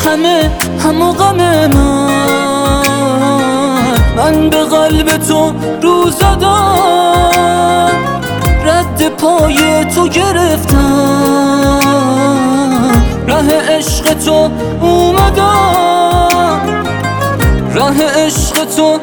همه غم من به قلب تو رو زدم، رد پای تو گرفتم، ره عشق تو اومدم، ره عشق تو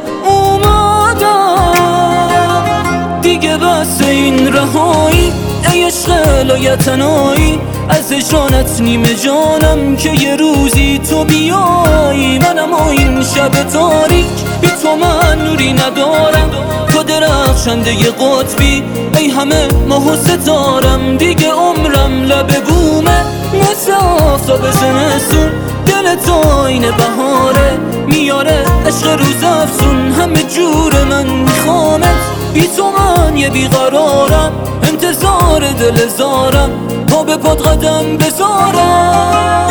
اومدم. دیگه بس این رهایی ای عشق لایتنایی، از جانت نیمه جانم که یه روزی تو بیایی. منم و این شب تاریک بی تو من نوری ندارم، تو درخشنده ی قطبی ای همه ماه و ستارم. دیگه عمرم لب بومه مثل آفتاب زمستون، دل تو اینه بهاره میاره عشق روز افزون. همه جور من میخوامت، بی تو من یه بیقرارم، انتظار دل زارم تا به پات قدم بذارم.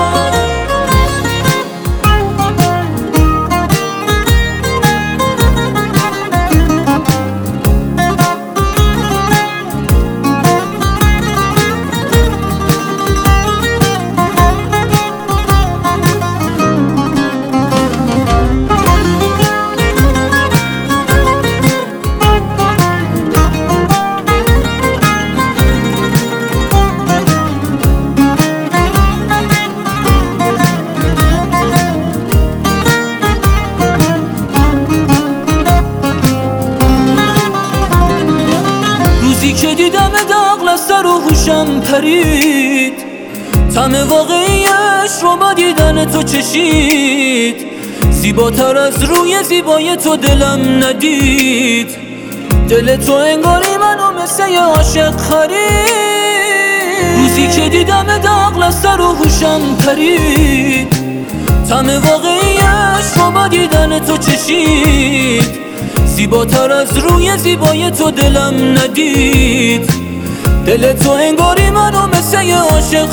که دیدم داغ سر و هوشم پرید، طعم واقعیش رو با دیدن تو چشید. زیباتر از روی زیبای تو دلم ندید، دل تو انگاری منو مثل یه عاشق خرید. روزی که دیدم داغ سر و هوشم پرید، طعم واقعیش رو با دیدن تو چشید. زیباتر از روی زیبای تو دلم ندید، دل تو انگاری منو مثل یه عاشق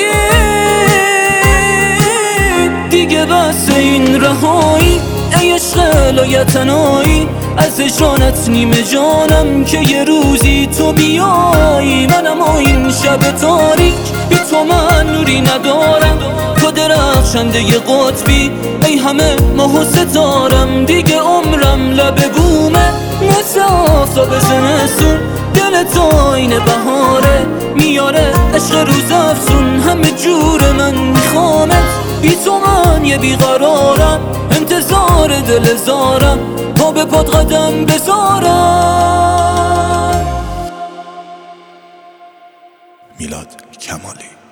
خرید. دیگه بس این رهایی ای عشق لایتنایی، از جانت نیمه جانم که یه روزی تو بیایی. منم و این شب تاریک بی تو من نوری ندارم، تو درخشنده ی قطبی ای همه ماه و ستارم. دیگه عمرم لب بومه مثل آفتاب زمستون، دل تو اینه بهاره میاره عشق روز افزون. همه جور من میخوامت، بی تو من یه بیقرارم، انتظار دل زارم تا به پات قدم بذارم. میلاد کمالی.